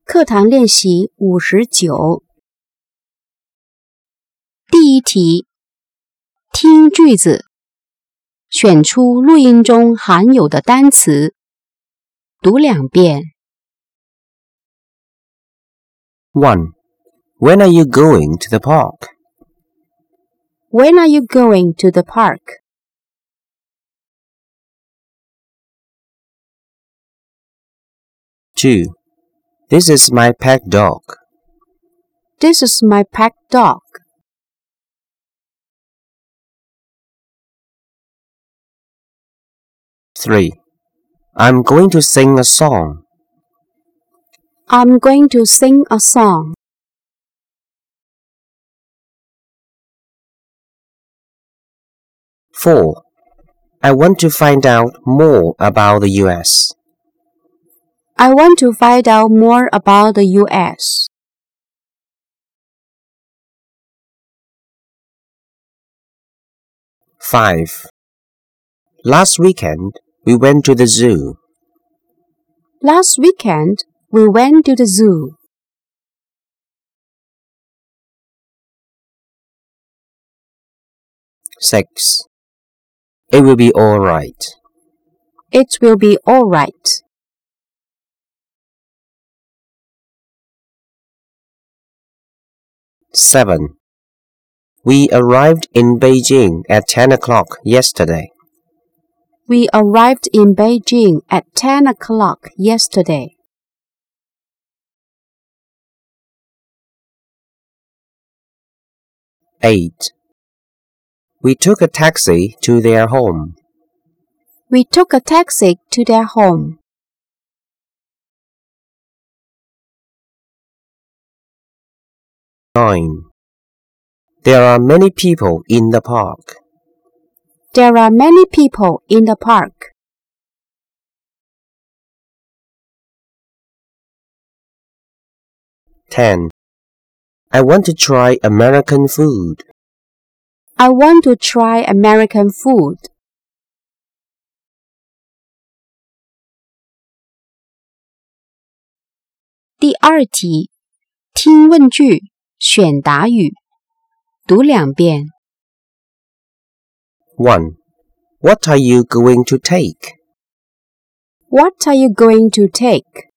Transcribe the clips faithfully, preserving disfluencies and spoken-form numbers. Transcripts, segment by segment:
课堂练习五十九。第一题，听句子，选出录音中含有的单词，读两遍。 one. When are you going to the park? When are you going to the park? two. This is my pet dog. This is my pet dog. three. I'm going to sing a song. I'm going to sing a song. four. I want to find out more about the U S. I want to find out more about the U S. five. Last weekend, we went to the zoo. Last weekend, we went to the zoo. six. It will be all right. It will be all right. seven. We arrived in Beijing at ten o'clock yesterday. We arrived in Beijing at ten o'clock yesterday. eight. We took a taxi to their home. We took a taxi to their home. nine. There are many people in the park. There are many people in the park. ten. I want to try American food. I want to try American food. (第二题，听问句，选答语，读两遍。 one. What are you going to take? What are you going to take?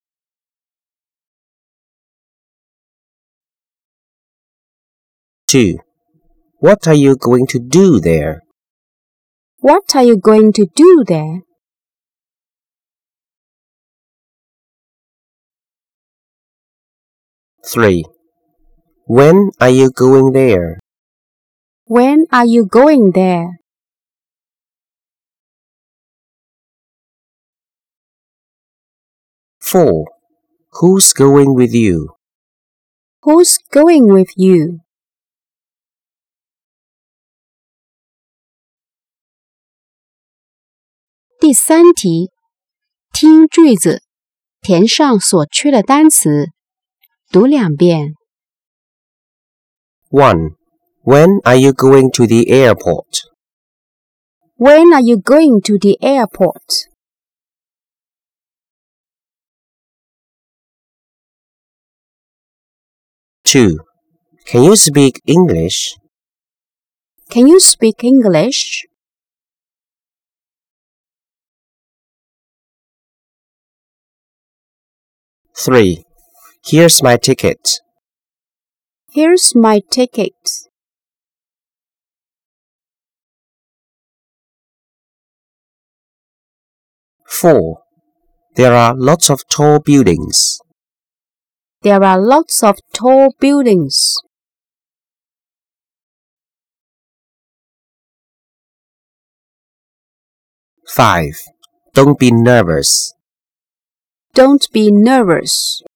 two. What are you going to do there? What are you going to do there? three. When are you going there? When are you going there? four. Who's going with you? Who's going with you? 第三题，听句子，填上所缺的单词，读两遍。 one. When are you going to the airport? When are you going to the airport? two. Can you speak English? Can you speak English? three. Here's my ticket. Here's my ticket. four. There are lots of tall buildings. There are lots of tall buildings. five. Don't be nervous. Don't be nervous.